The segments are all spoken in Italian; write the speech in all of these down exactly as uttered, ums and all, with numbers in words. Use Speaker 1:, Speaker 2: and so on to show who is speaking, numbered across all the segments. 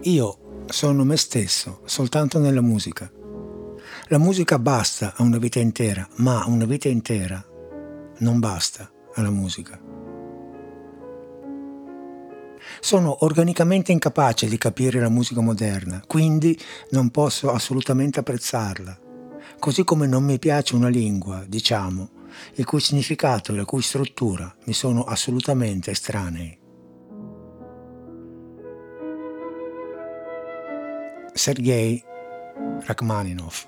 Speaker 1: Io sono me stesso, soltanto nella musica. La musica basta a una vita intera, ma una vita intera non basta alla musica. Sono organicamente incapace di capire la musica moderna, quindi non posso assolutamente apprezzarla. Così come non mi piace una lingua, diciamo, il cui significato e la cui struttura mi sono assolutamente estranei. Sergei Rachmaninov.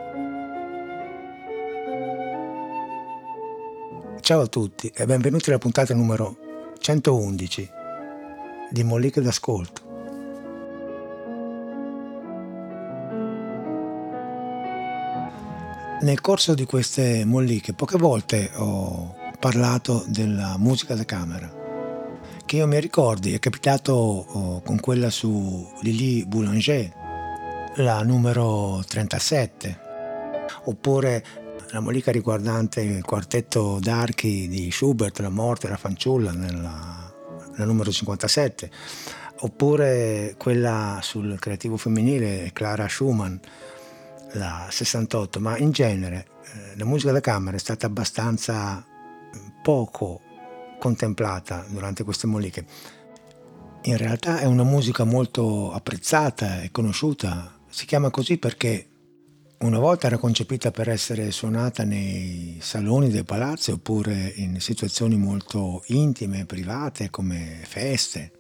Speaker 1: Ciao a tutti e benvenuti alla puntata numero centoundici di Molliche d'Ascolto. Nel corso di queste molliche poche volte ho parlato della musica da camera. Che io mi ricordi è capitato oh, con quella su Lili Boulanger, la numero trentasette, oppure la mollica riguardante il quartetto d'archi di Schubert, La morte e la fanciulla, nella, la numero cinquantasette, oppure quella sul creativo femminile Clara Schumann, la sessantotto, ma in genere eh, la musica da camera è stata abbastanza poco contemplata durante queste molliche. In realtà è una musica molto apprezzata e conosciuta, si chiama così perché una volta era concepita per essere suonata nei saloni dei palazzi oppure in situazioni molto intime, private, come feste.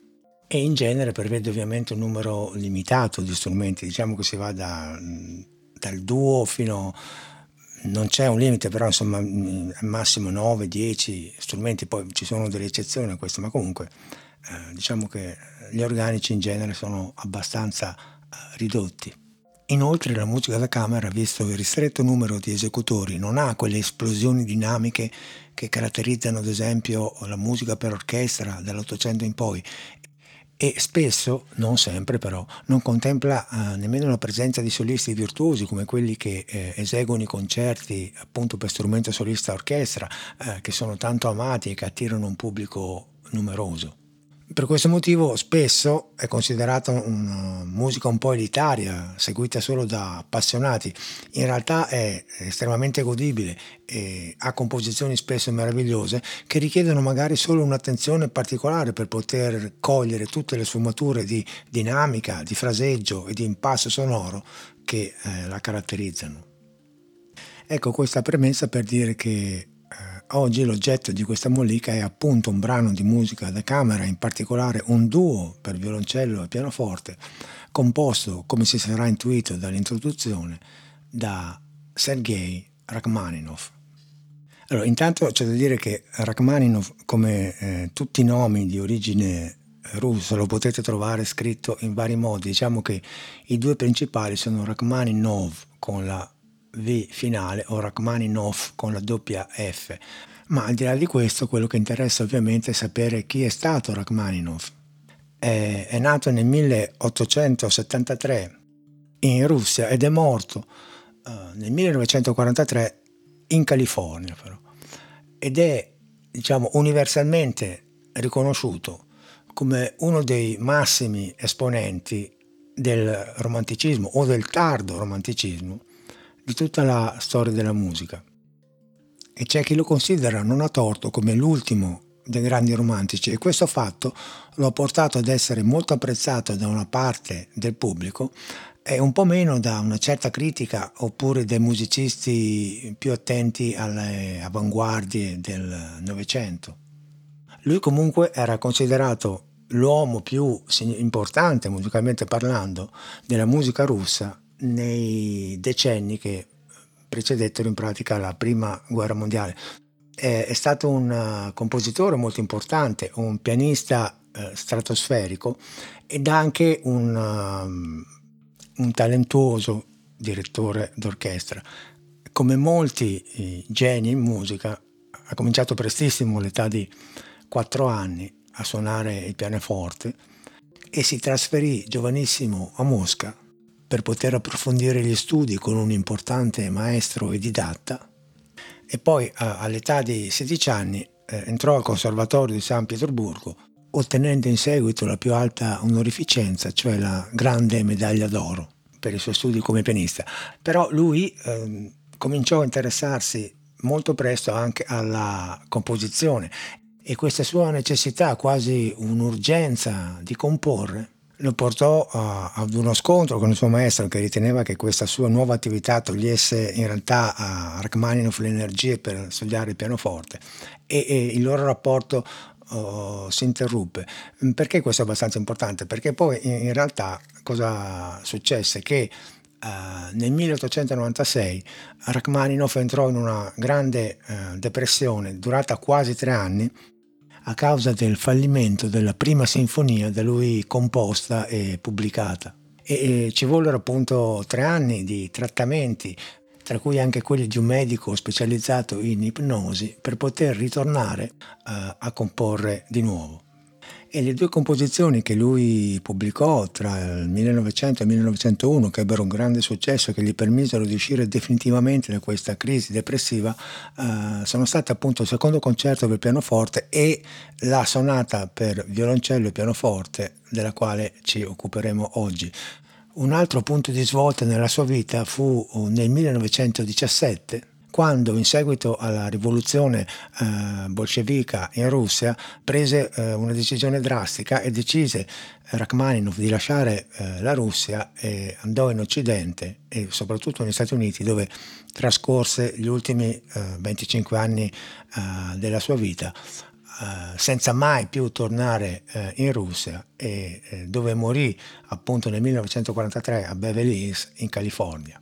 Speaker 1: E in genere prevede ovviamente un numero limitato di strumenti, diciamo che si va da, dal duo fino, non c'è un limite, però insomma al massimo nove dieci strumenti, poi ci sono delle eccezioni a questo, ma comunque eh, diciamo che gli organici in genere sono abbastanza eh, ridotti. Inoltre la musica da camera, visto il ristretto numero di esecutori, non ha quelle esplosioni dinamiche che caratterizzano ad esempio la musica per orchestra dall'Ottocento in poi, e spesso, non sempre però, non contempla eh, nemmeno la presenza di solisti virtuosi come quelli che eh, eseguono i concerti appunto per strumento solista orchestra, eh, che sono tanto amati e che attirano un pubblico numeroso. Per questo motivo spesso è considerata una musica un po' elitaria, seguita solo da appassionati. In realtà è estremamente godibile e ha composizioni spesso meravigliose che richiedono magari solo un'attenzione particolare per poter cogliere tutte le sfumature di dinamica, di fraseggio e di impasto sonoro che eh, la caratterizzano. Ecco questa premessa per dire che oggi l'oggetto di questa mollica è appunto un brano di musica da camera, in particolare un duo per violoncello e pianoforte, composto, come si sarà intuito dall'introduzione, da Sergei Rachmaninov. Allora, intanto c'è da dire che Rachmaninov, come eh, tutti i nomi di origine russa, lo potete trovare scritto in vari modi. Diciamo che i due principali sono Rachmaninov con la V finale o Rachmaninov con la doppia F, ma al di là di questo quello che interessa ovviamente è sapere chi è stato Rachmaninov. È, è nato nel milleottocentosettantatré in Russia ed è morto uh, nel millenovecentoquarantatré in California, però, ed è diciamo universalmente riconosciuto come uno dei massimi esponenti del romanticismo o del tardo romanticismo di tutta la storia della musica, e c'è chi lo considera non a torto come l'ultimo dei grandi romantici, e questo fatto lo ha portato ad essere molto apprezzato da una parte del pubblico e un po' meno da una certa critica oppure dai musicisti più attenti alle avanguardie del Novecento. Lui comunque era considerato l'uomo più importante musicalmente parlando della musica russa nei decenni che precedettero in pratica la prima guerra mondiale. È, è stato un uh, compositore molto importante, un pianista uh, stratosferico ed anche un, uh, un talentuoso direttore d'orchestra. Come molti eh, geni in musica, ha cominciato prestissimo all'età di quattro anni a suonare il pianoforte e si trasferì giovanissimo a Mosca per poter approfondire gli studi con un importante maestro e didatta, e poi a, all'età di sedici anni eh, entrò al Conservatorio di San Pietroburgo, ottenendo in seguito la più alta onorificenza, cioè la Grande Medaglia d'Oro per i suoi studi come pianista. Però lui eh, cominciò a interessarsi molto presto anche alla composizione, e questa sua necessità, quasi un'urgenza di comporre, lo portò a, ad uno scontro con il suo maestro, che riteneva che questa sua nuova attività togliesse in realtà a Rachmaninoff le energie per studiare il pianoforte, e, e il loro rapporto oh, si interruppe. Perché questo è abbastanza importante? Perché poi in, in realtà cosa successe? Che Uh, nel milleottocentonovantasei Rachmaninoff entrò in una grande uh, depressione durata quasi tre anni a causa del fallimento della prima sinfonia da lui composta e pubblicata, e, e ci vollero appunto tre anni di trattamenti, tra cui anche quelli di un medico specializzato in ipnosi, per poter ritornare uh, a comporre di nuovo. E le due composizioni che lui pubblicò tra il millenovecento e il millenovecentouno, che ebbero un grande successo, che gli permisero di uscire definitivamente da questa crisi depressiva, eh, sono state appunto il secondo concerto per pianoforte e la sonata per violoncello e pianoforte, della quale ci occuperemo oggi. Un altro punto di svolta nella sua vita fu nel millenovecentodiciassette, quando in seguito alla rivoluzione eh, bolscevica in Russia prese eh, una decisione drastica e decise Rachmaninoff di lasciare eh, la Russia e andò in Occidente, e soprattutto negli Stati Uniti, dove trascorse gli ultimi eh, venticinque anni eh, della sua vita, Uh, senza mai più tornare uh, in Russia, e uh, dove morì appunto nel millenovecentoquarantatré a Beverly Hills in California.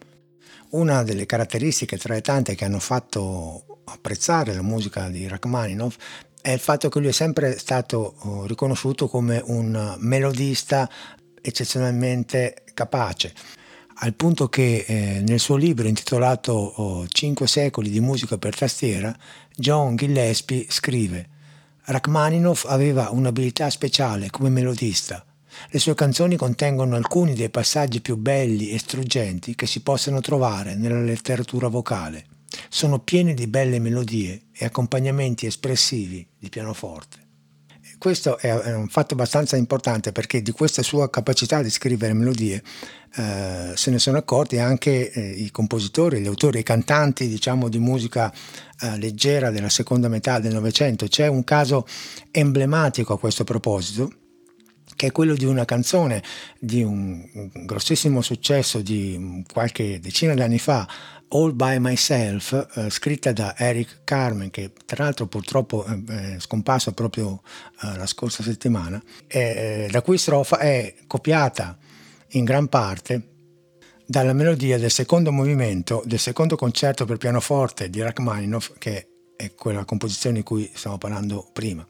Speaker 1: Una delle caratteristiche tra le tante che hanno fatto apprezzare la musica di Rachmaninoff è il fatto che lui è sempre stato uh, riconosciuto come un melodista eccezionalmente capace, al punto che eh, nel suo libro intitolato oh, Cinque secoli di musica per tastiera, John Gillespie scrive: Rachmaninoff aveva un'abilità speciale come melodista. Le sue canzoni contengono alcuni dei passaggi più belli e struggenti che si possano trovare nella letteratura vocale. Sono piene di belle melodie e accompagnamenti espressivi di pianoforte. Questo è un fatto abbastanza importante, perché di questa sua capacità di scrivere melodie eh, se ne sono accorti anche eh, i compositori, gli autori, i cantanti, diciamo, di musica eh, leggera della seconda metà del Novecento. C'è un caso emblematico a questo proposito, che è quello di una canzone di un, un grossissimo successo di qualche decina di anni fa, All by Myself, eh, scritta da Eric Carmen, che tra l'altro purtroppo è scomparso proprio eh, la scorsa settimana, e, eh, la cui strofa è copiata in gran parte dalla melodia del secondo movimento del secondo concerto per pianoforte di Rachmaninoff, che è quella composizione di cui stiamo parlando prima.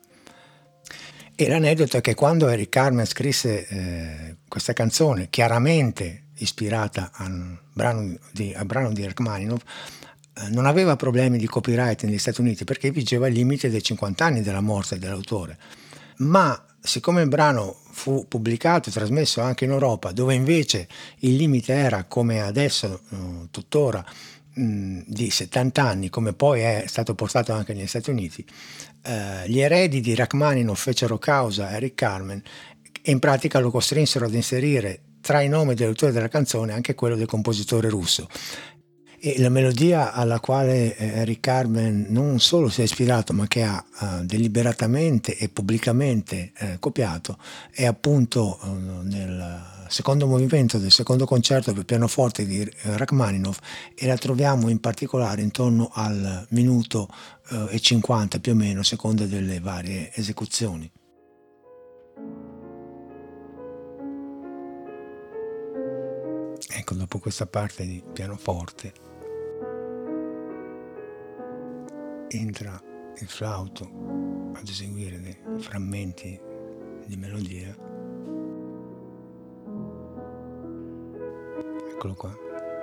Speaker 1: E l'aneddoto è che quando Eric Carmen scrisse eh, questa canzone, chiaramente ispirata al brano di, al brano di Rachmaninoff, eh, non aveva problemi di copyright negli Stati Uniti, perché vigeva il limite dei cinquanta anni della morte dell'autore. Ma siccome il brano fu pubblicato e trasmesso anche in Europa, dove invece il limite era, come adesso eh, tuttora, mh, di settanta anni, come poi è stato portato anche negli Stati Uniti, eh, gli eredi di Rachmaninoff fecero causa a Eric Carmen e in pratica lo costrinsero ad inserire tra i nomi dell'autore della canzone anche quello del compositore russo. E la melodia alla quale Eric Carmen non solo si è ispirato, ma che ha uh, deliberatamente e pubblicamente uh, copiato, è appunto uh, nel secondo movimento del secondo concerto per pianoforte di Rachmaninoff, e la troviamo in particolare intorno al minuto uh, e cinquanta più o meno, a seconda delle varie esecuzioni. Ecco, dopo questa parte di pianoforte entra il flauto ad eseguire dei frammenti di melodia. Eccolo qua.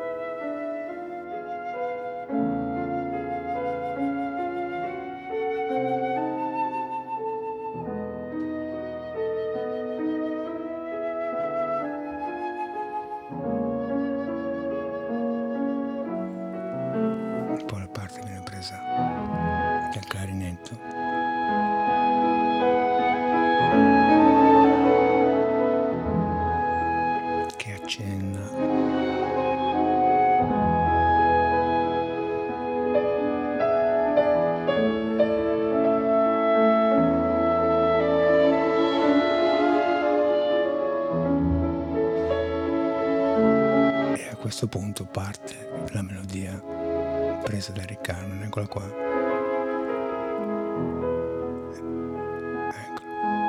Speaker 1: Poi la parte viene presa del clarinetto. questo punto parte la melodia presa da Eric Carmen, eccola qua. Ecco.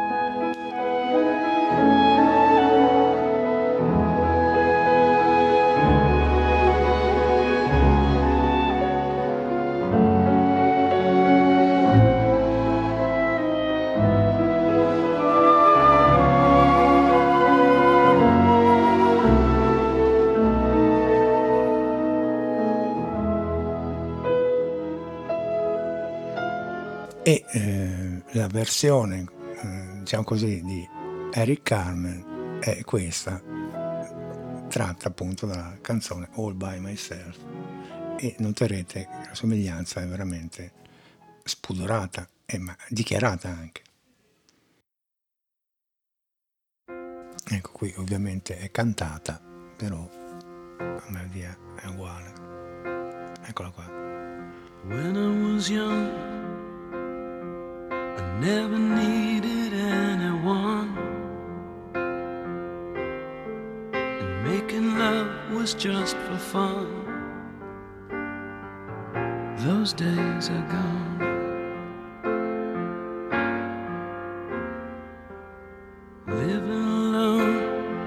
Speaker 1: E eh, la versione, eh, diciamo così, di Eric Carmen è questa, tratta appunto dalla canzone All By Myself, e noterete che la somiglianza è veramente spudorata e ma dichiarata anche. Ecco, qui ovviamente è cantata, però la melodia è uguale. Eccola qua.
Speaker 2: When I was young, I never needed anyone, and making love was just for fun. Those days are gone. Living alone,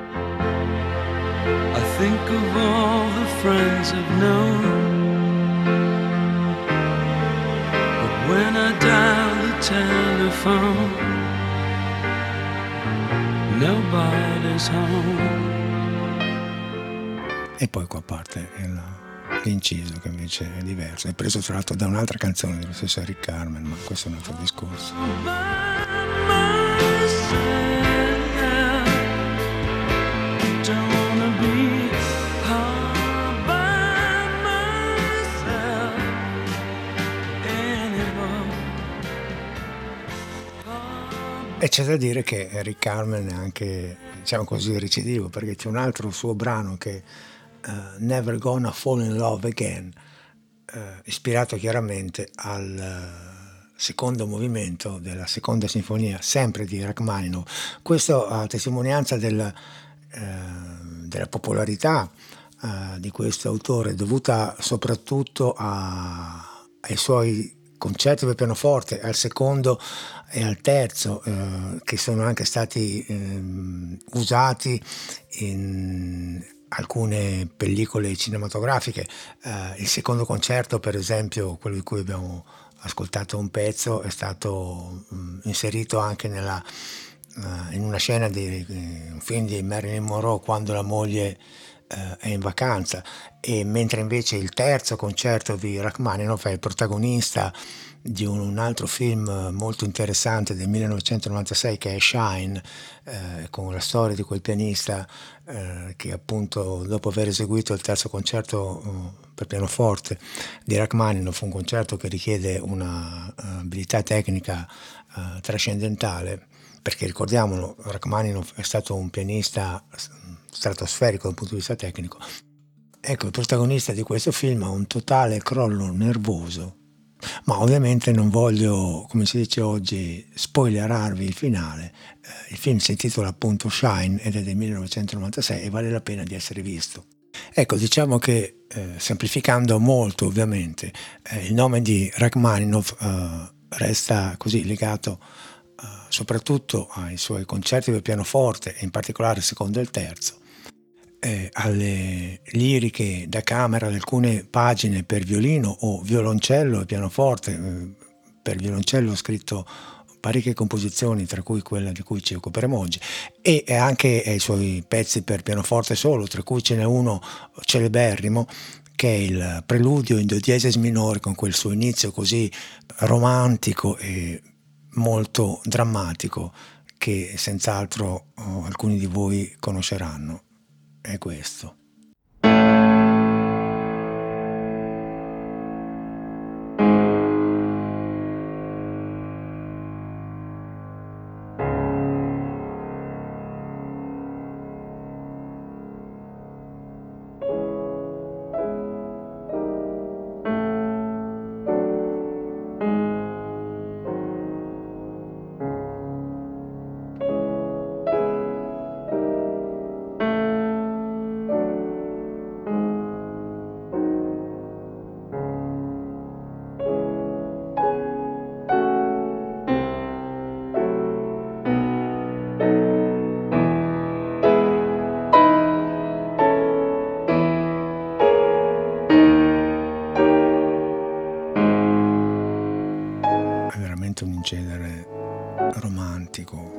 Speaker 2: I think of all the friends I've known. When I dial the telephone, nobody's home.
Speaker 1: E poi qua parte il, l'inciso che invece è diverso, è preso tra l'altro da un'altra canzone dello stesso Eric Carmen, ma questo è un altro discorso. E c'è da dire che Eric Carmen è anche, diciamo così, recidivo, perché c'è un altro suo brano che uh, Never Gonna Fall in Love Again, uh, ispirato chiaramente al uh, secondo movimento della seconda sinfonia, sempre di Rachmaninoff. Questo a testimonianza del, uh, della popolarità uh, di questo autore, dovuta soprattutto a, ai suoi concerti per pianoforte, al secondo e al terzo, eh, che sono anche stati eh, usati in alcune pellicole cinematografiche. Eh, il secondo concerto, per esempio, quello di cui abbiamo ascoltato un pezzo, è stato mh, inserito anche nella, uh, in una scena di un film di Marilyn Monroe, quando la moglie uh, è in vacanza, e mentre invece il terzo concerto di Rachmaninoff è il protagonista di un, un altro film molto interessante del millenovecentonovantasei, che è Shine, eh, con la storia di quel pianista eh, che appunto, dopo aver eseguito il terzo concerto uh, per pianoforte di Rachmaninoff, un concerto che richiede una uh, abilità tecnica uh, trascendentale, perché ricordiamolo, Rachmaninoff è stato un pianista stratosferico dal punto di vista tecnico. Ecco, il protagonista di questo film ha un totale crollo nervoso, ma ovviamente non voglio, come si dice oggi, spoilerarvi il finale. Eh, il film si intitola appunto Shine ed è del millenovecentonovantasei e vale la pena di essere visto. Ecco, diciamo che, eh, semplificando molto ovviamente, eh, il nome di Rachmaninoff eh, resta così legato eh, soprattutto ai suoi concerti per pianoforte, e in particolare il secondo e il terzo, Eh, alle liriche da camera di alcune pagine per violino o violoncello e pianoforte. Eh, per violoncello ho scritto parecchie composizioni, tra cui quella di cui ci occuperemo oggi, e anche ai suoi pezzi per pianoforte solo, tra cui ce n'è uno celeberrimo che è il preludio in do diesis minore, con quel suo inizio così romantico e molto drammatico, che senz'altro oh, alcuni di voi conosceranno. È questo. veramente un incedere romantico.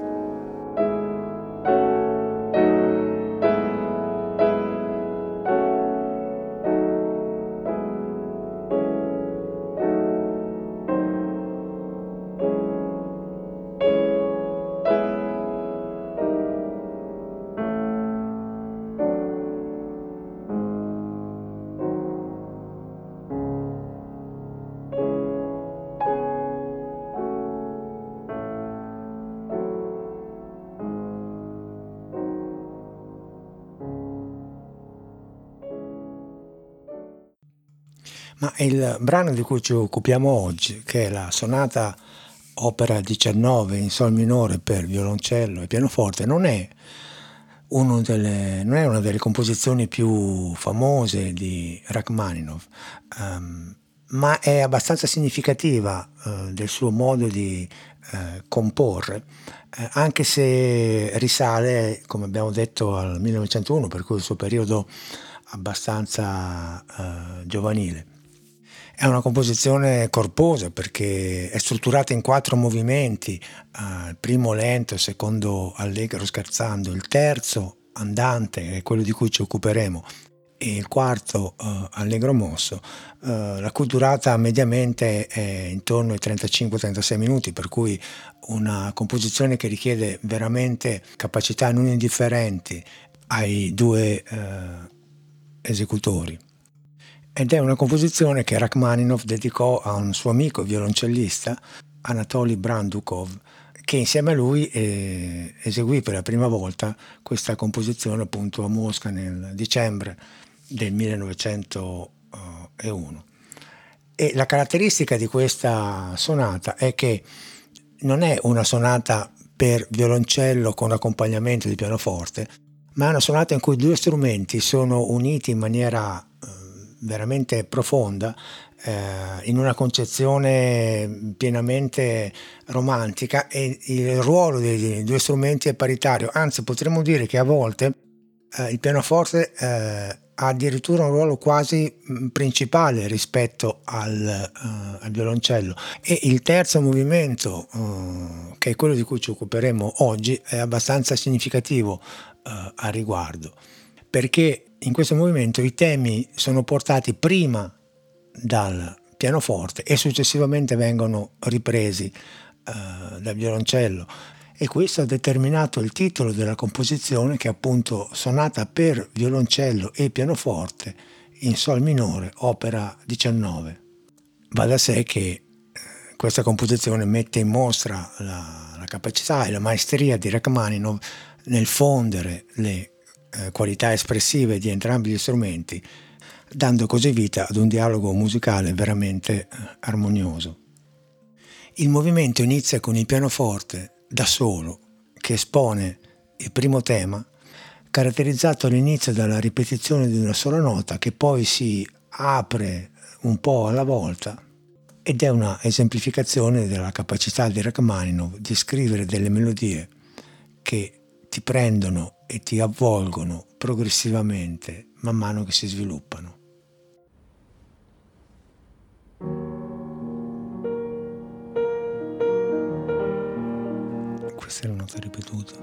Speaker 1: Ma il brano di cui ci occupiamo oggi, che è la sonata opera diciannove in sol minore per violoncello e pianoforte, non è, uno delle, non è una delle composizioni più famose di Rachmaninoff, um, ma è abbastanza significativa uh, del suo modo di uh, comporre, uh, anche se risale, come abbiamo detto, al millenovecentouno, per cui il suo periodo abbastanza uh, giovanile. È una composizione corposa perché è strutturata in quattro movimenti, uh, il primo lento, il secondo allegro scherzando, il terzo andante, è quello di cui ci occuperemo, e il quarto uh, allegro mosso, uh, la cui durata mediamente è intorno ai trentacinque trentasei minuti, per cui una composizione che richiede veramente capacità non indifferenti ai due uh, esecutori. Ed è una composizione che Rachmaninoff dedicò a un suo amico violoncellista, Anatoly Brandukov, che insieme a lui eh, eseguì per la prima volta questa composizione appunto a Mosca nel dicembre del millenovecentouno. E la caratteristica di questa sonata è che non è una sonata per violoncello con accompagnamento di pianoforte, ma è una sonata in cui due strumenti sono uniti in maniera veramente profonda, eh, in una concezione pienamente romantica, e il ruolo dei due strumenti è paritario, anzi potremmo dire che a volte eh, il pianoforte eh, ha addirittura un ruolo quasi mh, principale rispetto al, uh, al violoncello. E il terzo movimento, uh, che è quello di cui ci occuperemo oggi, è abbastanza significativo uh, a riguardo, perché in questo movimento i temi sono portati prima dal pianoforte e successivamente vengono ripresi uh, dal violoncello, e questo ha determinato il titolo della composizione, che è appunto sonata per violoncello e pianoforte in sol minore, opera diciannove. Va da sé che uh, questa composizione mette in mostra la, la capacità e la maestria di Rachmaninoff nel fondere le qualità espressive di entrambi gli strumenti, dando così vita ad un dialogo musicale veramente armonioso. Il movimento inizia con il pianoforte da solo, che espone il primo tema, caratterizzato all'inizio dalla ripetizione di una sola nota che poi si apre un po' alla volta, ed è una esemplificazione della capacità di Rachmaninoff di scrivere delle melodie che ti prendono e ti avvolgono progressivamente man mano che si sviluppano. Questa è la nota ripetuta.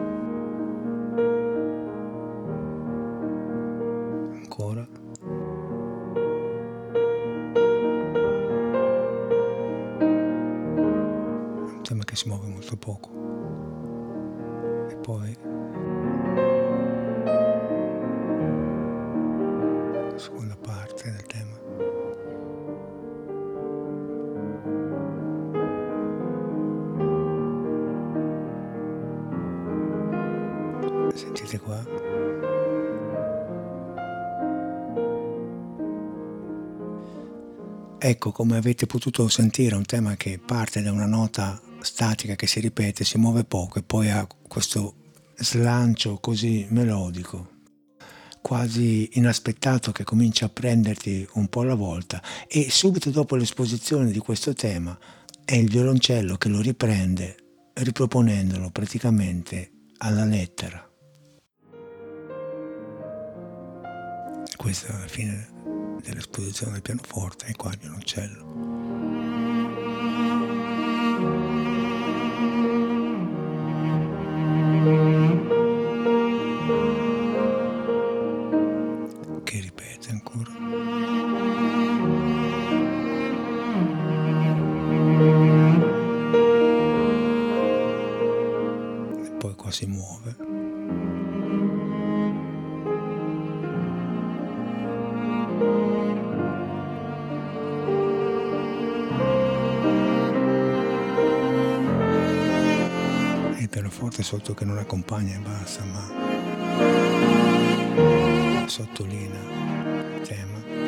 Speaker 1: Ancora. È un tema che si muove molto poco. E poi seconda parte del tema. Sentite qua. Ecco, come avete potuto sentire, un tema che parte da una nota statica che si ripete, si muove poco e poi ha questo slancio così melodico, quasi inaspettato, che comincia a prenderti un po' alla volta, e subito dopo l'esposizione di questo tema è il violoncello che lo riprende, riproponendolo praticamente alla lettera. Questa è la fine dell'esposizione del pianoforte, e qua il violoncello. si muove. E il pianoforte sotto che non accompagna e basta, ma sottolinea il tema.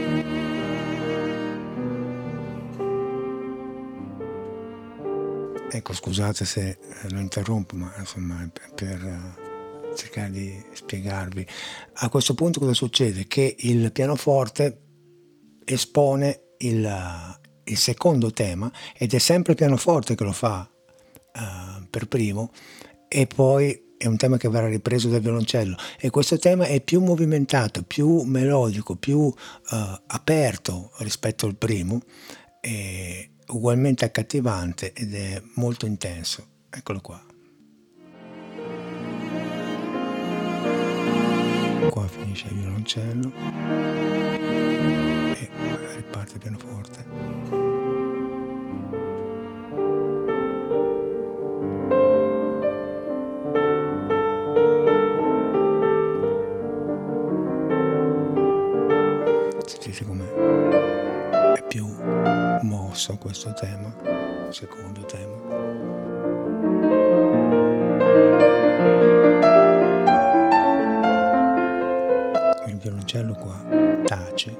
Speaker 1: Ecco, scusate se lo interrompo, ma insomma è per, per cercare di spiegarvi. A questo punto cosa succede? Che il pianoforte espone il, il secondo tema ed è sempre il pianoforte che lo fa uh, per primo, e poi è un tema che verrà ripreso dal violoncello, e questo tema è più movimentato, più melodico, più uh, aperto rispetto al primo, e ugualmente accattivante ed è molto intenso. Eccolo qua. Qua finisce il violoncello e riparte il pianoforte. Sentite com'è? È più mosso questo tema, secondo tema. Il violoncello qua tace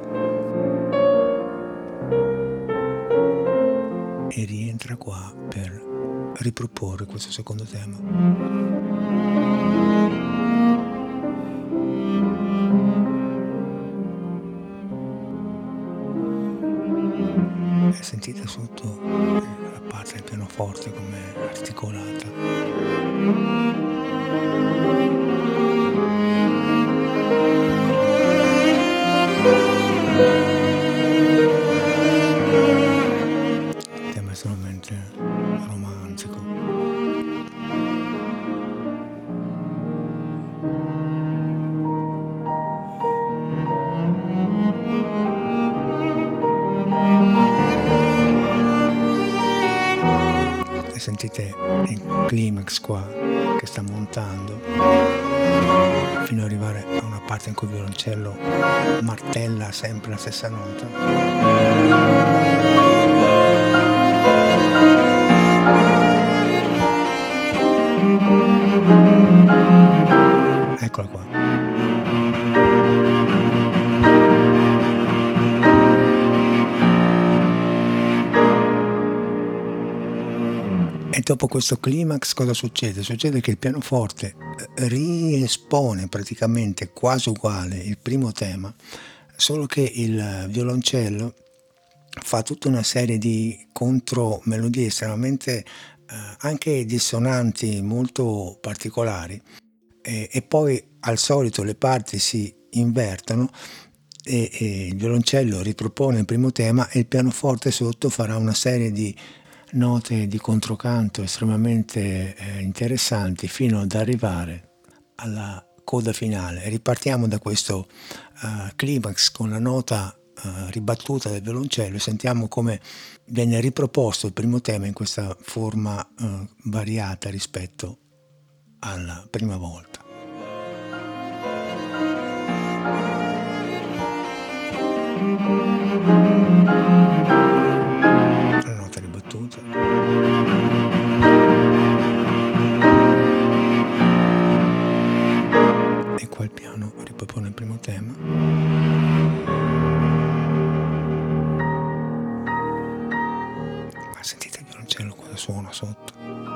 Speaker 1: e rientra qua per riproporre questo secondo tema. E sentite sotto la parte del pianoforte com'è articolata. Il tema è estremamente romantico. E sentite il climax qua che sta montando fino ad arrivare a una parte in cui il violoncello martella sempre la stessa nota. Eccola qua. E dopo questo climax cosa succede? Succede che il pianoforte riespone praticamente quasi uguale il primo tema, solo che il violoncello fa tutta una serie di contromelodie estremamente eh, anche dissonanti, molto particolari, e, e poi al solito le parti si invertono e, e il violoncello ripropone il primo tema e il pianoforte sotto farà una serie di note di controcanto estremamente eh, interessanti fino ad arrivare alla coda finale. Ripartiamo da questo uh, climax con la nota uh, ribattuta del violoncello e sentiamo come viene riproposto il primo tema in questa forma uh, variata rispetto alla prima volta. La nota ribattuta. E qua il piano ripropone il primo tema. Ma sentite il violoncello cosa suona sotto.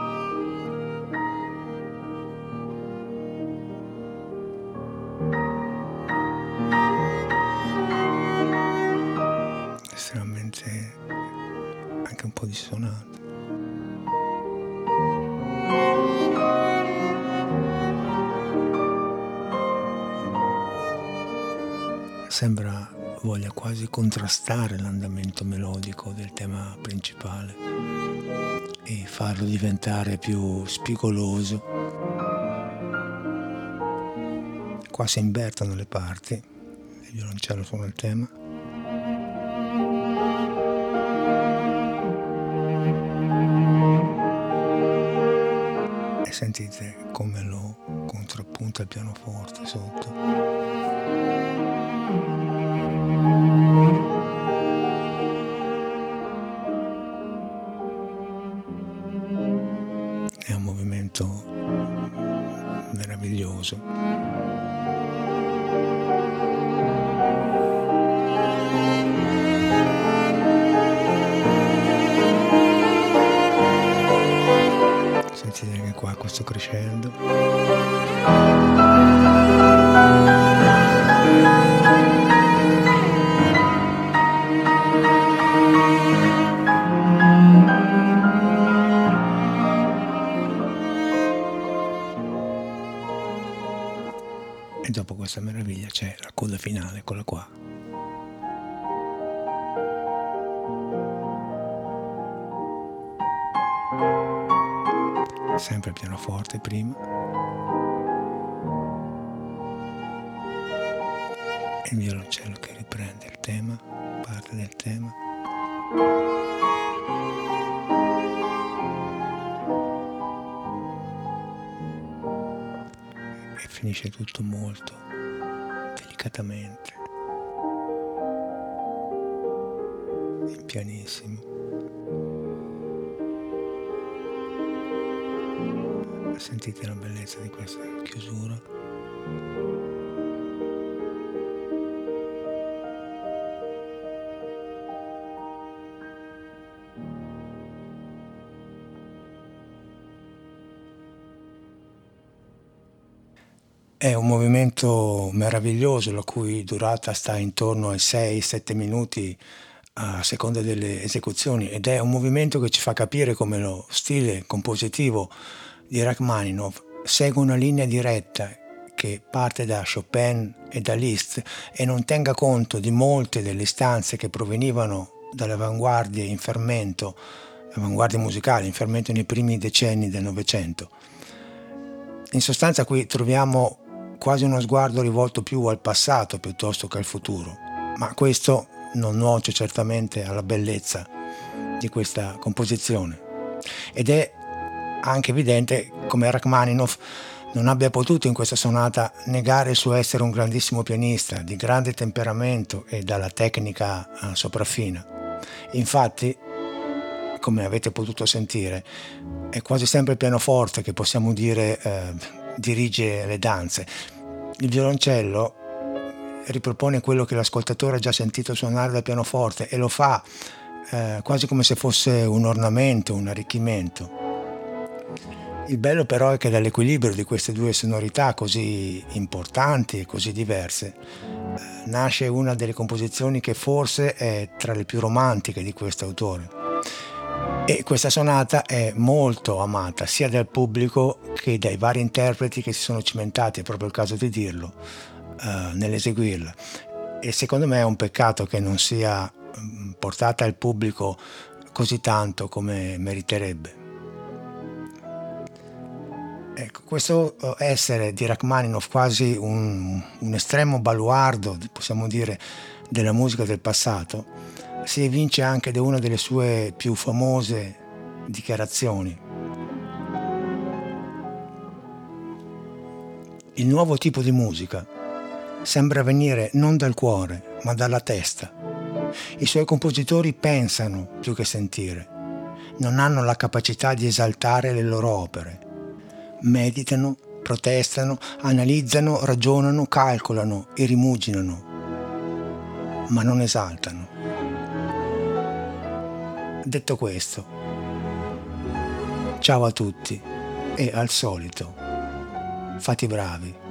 Speaker 1: Estremamente anche un po' dissonante. Sembra voglia quasi contrastare l'andamento melodico del tema principale e farlo diventare più spigoloso. Qua si invertono le parti, il violoncello suona il tema. E sentite come lo contrappunta il pianoforte sotto. È un movimento meraviglioso. Sentite che qua questo crescendo. E dopo questa meraviglia c'è la coda finale, quella qua. Sempre il pianoforte prima e il violoncello che riprende il tema, parte del tema. E finisce tutto molto delicatamente, pianissimo. Sentite la bellezza di questa chiusura. È un movimento meraviglioso, la cui durata sta intorno ai sei sette minuti a seconda delle esecuzioni, ed è un movimento che ci fa capire come lo stile compositivo di Rachmaninoff segue una linea diretta che parte da Chopin e da Liszt e non tenga conto di molte delle istanze che provenivano dalle avanguardie in fermento, avanguardie musicali in fermento nei primi decenni del Novecento. In sostanza qui troviamo quasi uno sguardo rivolto più al passato piuttosto che al futuro, ma questo non nuoce certamente alla bellezza di questa composizione. Ed è anche evidente come Rachmaninoff non abbia potuto in questa sonata negare il suo essere un grandissimo pianista di grande temperamento e dalla tecnica eh, sopraffina. Infatti, come avete potuto sentire, è quasi sempre il pianoforte che possiamo dire eh, dirige le danze. Il violoncello ripropone quello che l'ascoltatore ha già sentito suonare dal pianoforte e lo fa eh, quasi come se fosse un ornamento, un arricchimento. Il bello però è che dall'equilibrio di queste due sonorità così importanti e così diverse eh, nasce una delle composizioni che forse è tra le più romantiche di questo autore. E questa sonata è molto amata sia dal pubblico che dai vari interpreti che si sono cimentati, è proprio il caso di dirlo, eh, nell'eseguirla. E secondo me è un peccato che non sia mh, portata al pubblico così tanto come meriterebbe. Ecco, questo essere di Rachmaninoff quasi un, un estremo baluardo, possiamo dire, della musica del passato, si evince anche da una delle sue più famose dichiarazioni. Il nuovo tipo di musica sembra venire non dal cuore, ma dalla testa. I suoi compositori pensano più che sentire, non hanno la capacità di esaltare le loro opere. Meditano, protestano, analizzano, ragionano, calcolano e rimuginano, ma non esaltano. Detto questo, ciao a tutti e al solito, fate i bravi.